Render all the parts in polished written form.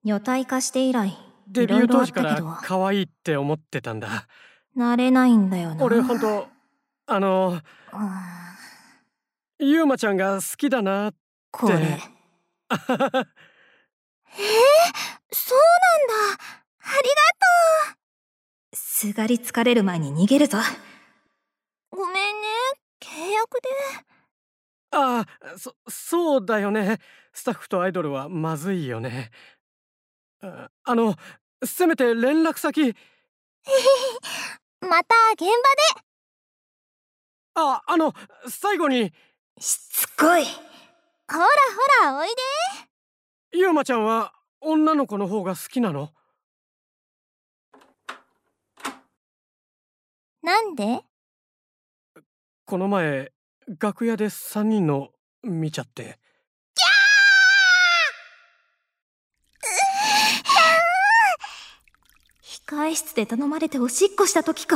女体化して以来デビュー当時から可愛いって思ってたんだ。 慣れないんだよな。 俺ほんとゆうまちゃんが好きだなって。 これそうなんだ。ありがとう。すがりつかれる前に逃げるぞ。ごめんね、契約で。 ああ、そうだよね。スタッフとアイドルはまずいよね。せめて連絡先。 また現場で。 最後に。 しつこい。ほらほらおいで。 ゆうまちゃんは女の子の方が好きなの？ なんで？ この前楽屋で3人の見ちゃって。 控室で頼まれておしっこした時か。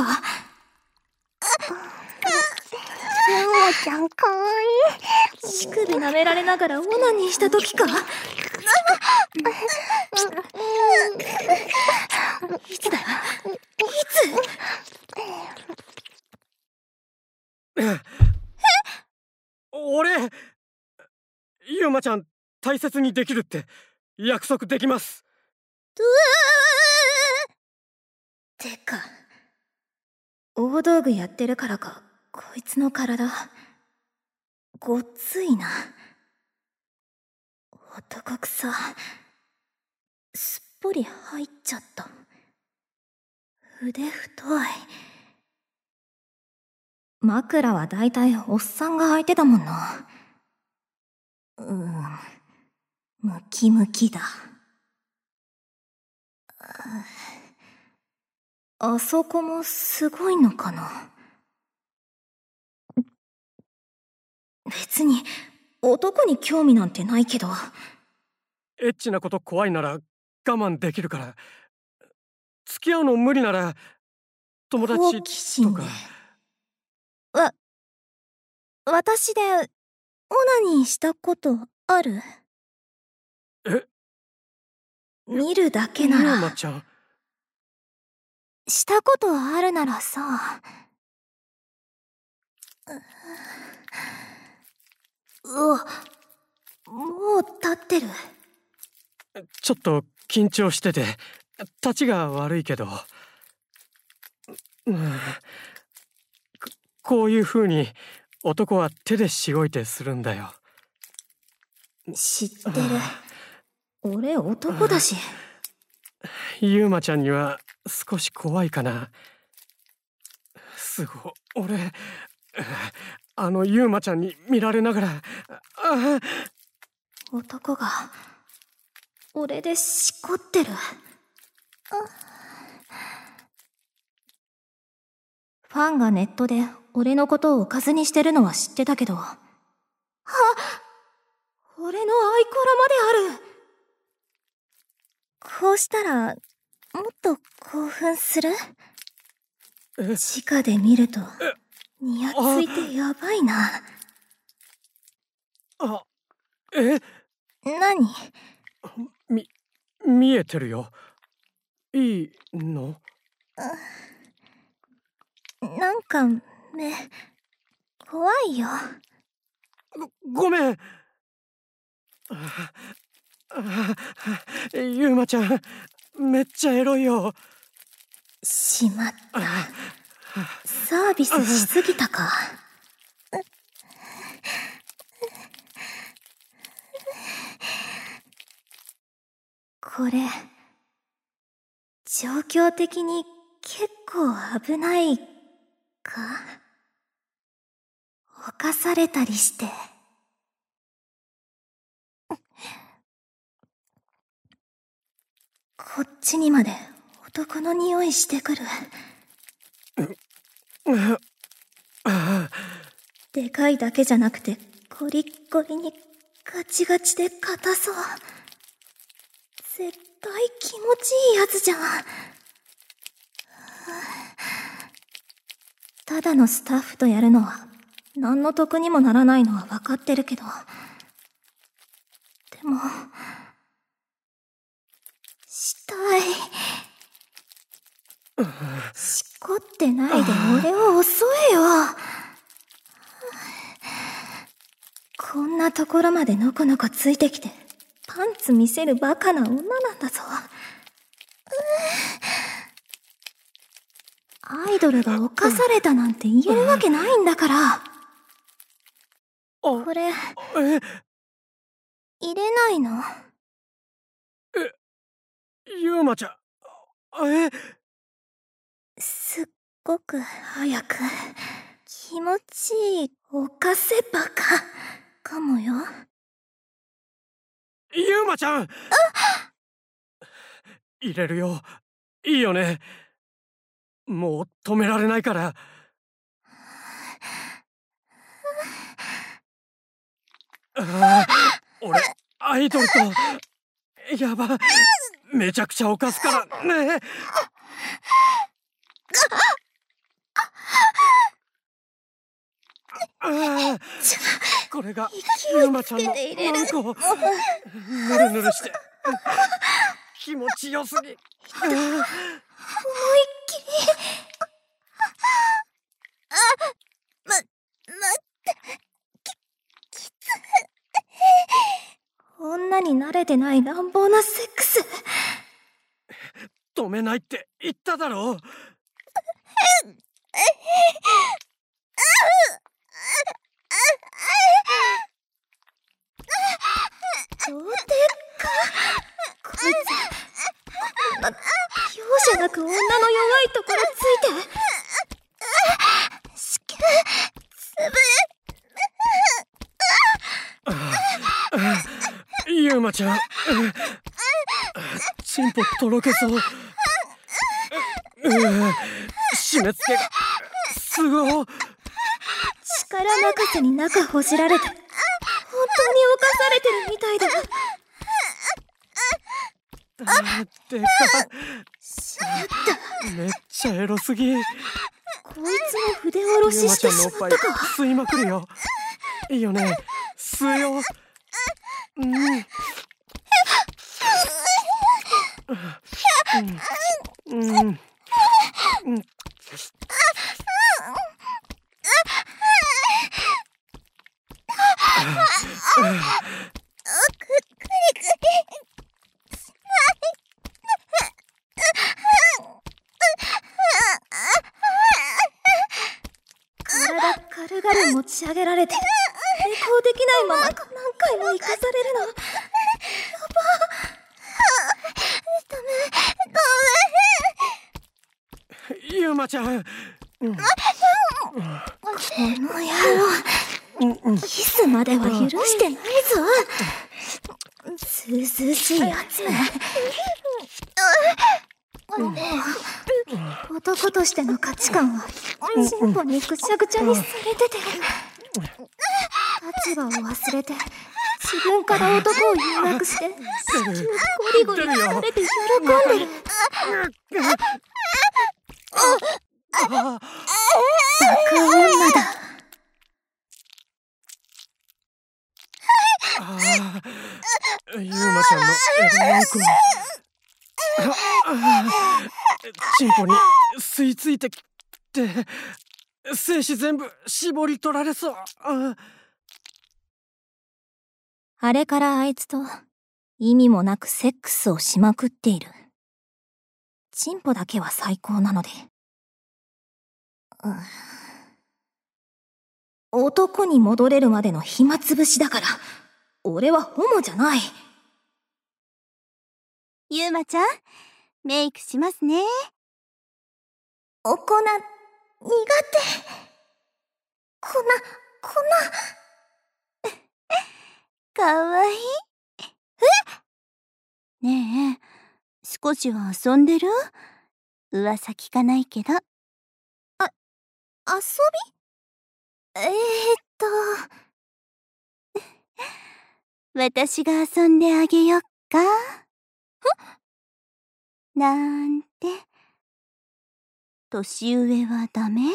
ゆうまちゃんかわいい。乳首舐められながらオナニーした時か。いつだ？いつ？ 俺、ゆうまちゃん大切にできるって約束できます。 てか、大道具やってるからか、こいつの体ごっついな。男臭すっぽり入っちゃった。腕太い。枕はだいたいおっさんが履いてたもんな。ムキムキだ。あそこもすごいのかな。別に男に興味なんてないけど。 エッチなこと怖いなら我慢できるから。付き合うの無理なら友達とか。 私でオナニーしたことある？見るだけなら。 ゆうまちゃん。 したことあるならさ。もう立ってる。 ちょっと緊張してて立ちが悪いけど、こういう風に男は手でしごいてするんだよ。 知ってる。俺男だし。 ゆうまちゃんには少し怖いかな。俺ゆうまちゃんに見られながら。 男が俺でしこってる。ファンがネットで俺のことをおかずにしてるのは知ってたけど、俺のアイコラまである。こうしたらもっと興奮する？直で見るとニヤついてやばいな。何？ 見えてるよ。いいの？ なんか目怖いよ。 ごめん。ゆうまちゃんめっちゃエロいよ。 しまった。サービスしすぎたか。これ状況的に結構危ないか？犯されたりして。こっちにまで男の匂いしてくる。でかいだけじゃなくてゴリッゴリにガチガチで硬そう。絶対気持ちいいやつじゃん。ただのスタッフとやるのは何の得にもならないのは分かってるけど、でもしこってないで俺を襲えよ。こんなところまでのこのこついてきてパンツ見せるバカな女なんだぞ。アイドルが犯されたなんて言えるわけないんだから。これ入れないの？ ゆうまちゃん、 すっごく早く気持ちいい犯せバカかもよ。 ゆうまちゃん、入れるよ。いいよね。もう止められないから。俺アイドルとやば、めちゃくちゃ犯すからね。これがゆうまちゃんのうんこ、ぬるぬるして気持ちよすぎ。 思いっきり。きつ。女に慣れてない乱暴なセックス。 止めないって言っただろう。 童貞かこいつ。容赦なく女の弱いところついて。子宮つぶ。 ゆうまちゃん、チンポとろけそう。締め付けがすごい。 力任せに中ほじられて本当に犯されてるみたいだ。 でかしまった。 めっちゃエロすぎ。 こいつの筆下ろししてしまったか。 吸いまくるよ。いいよね、吸うよ。 体軽々持ち上げられて抵抗できないまま何回も生かされるの。やば。ダメ。 ゆうまちゃん、 この野郎、キスまでは許してないぞ。ずうずうしいやつめ。男としての価値観はチンポにぐちゃぐちゃにされてて、立場を忘れて自分から男を誘惑してゴリゴリされて喜んでる。バカ女だ。 ゆうまちゃんのエロマンコ、チンポに吸い付いてきて精子全部絞り取られそう。 あれからあいつと意味もなくセックスをしまくっている。チンポだけは最高なので。男に戻れるまでの暇つぶしだから、俺はホモじゃない。 ゆうまちゃん、メイクしますね。 お粉、苦手。粉。 かわいい。ねえ、少しは遊んでる？噂聞かないけど。 遊び？ 私が遊んであげよっか。なんて。年上はダメ？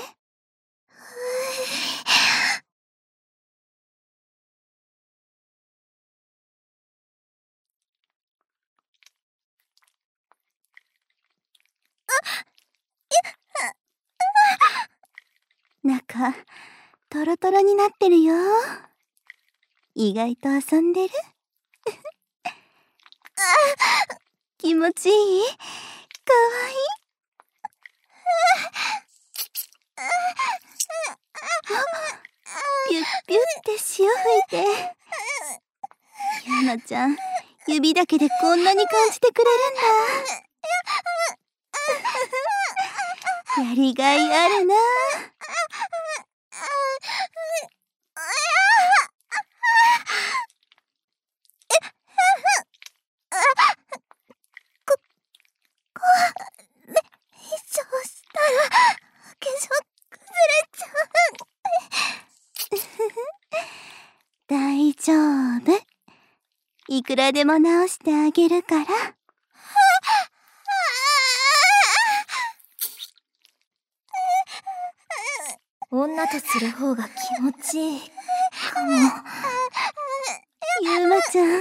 かトロトロになってるよ。意外と遊んでる？気持ちいい？かわいい？ピュッピュって潮吹いて。ゆまちゃん、指だけでこんなに感じてくれるんだ。やりがいあるな。 したら化粧崩れちゃう。 大丈夫。いくらでも直してあげるから。 女とする方が気持ちいいかも。 ゆまちゃん、かわいい。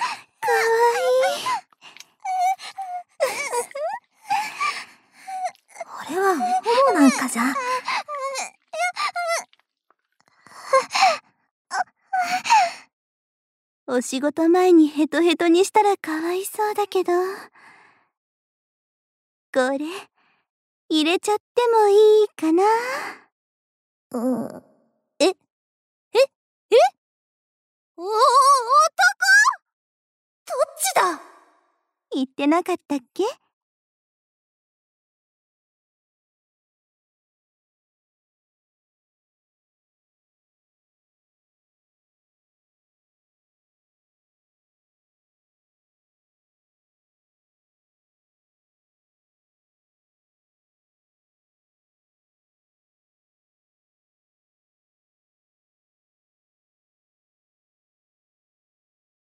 俺はホモなんかじゃ。 お仕事前にヘトヘトにしたらかわいそうだけど。これ、入れちゃってもいいかな？え男？どっちだ？ 言ってなかったっけ？